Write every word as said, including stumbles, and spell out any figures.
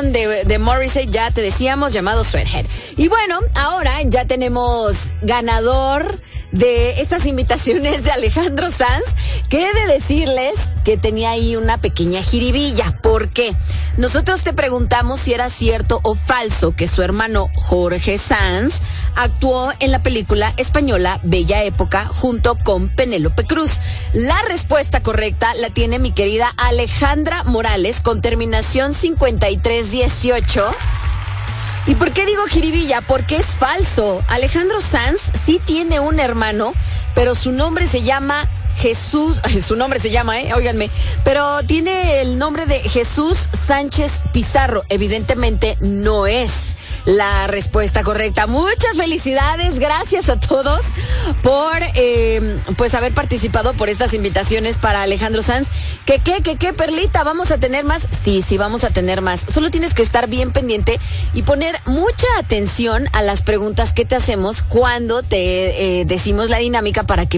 canción de, de Morrissey, ya te decíamos, llamado Sweathead. Y bueno, ahora ya tenemos ganador de estas invitaciones de Alejandro Sanz, que he de decirles que tenía ahí una pequeña jiribilla. ¿Por qué? Nosotros te preguntamos si era cierto o falso que su hermano Jorge Sanz actuó en la película española Bella Época junto con Penélope Cruz. La respuesta correcta la tiene mi querida Alejandra Morales con terminación cincuenta y tres dieciocho. ¿Y por qué digo jiribilla? Porque es falso. Alejandro Sanz sí tiene un hermano, pero su nombre se llama Jesús, su nombre se llama, eh, óiganme, pero tiene el nombre de Jesús Sánchez Pizarro. Evidentemente no es la respuesta correcta. Muchas felicidades, gracias a todos por eh, pues haber participado por estas invitaciones para Alejandro Sanz. ¿Qué, qué, qué, qué, Perlita? ¿Vamos a tener más? Sí, sí, vamos a tener más. Solo tienes que estar bien pendiente y poner mucha atención a las preguntas que te hacemos cuando te eh, decimos la dinámica para que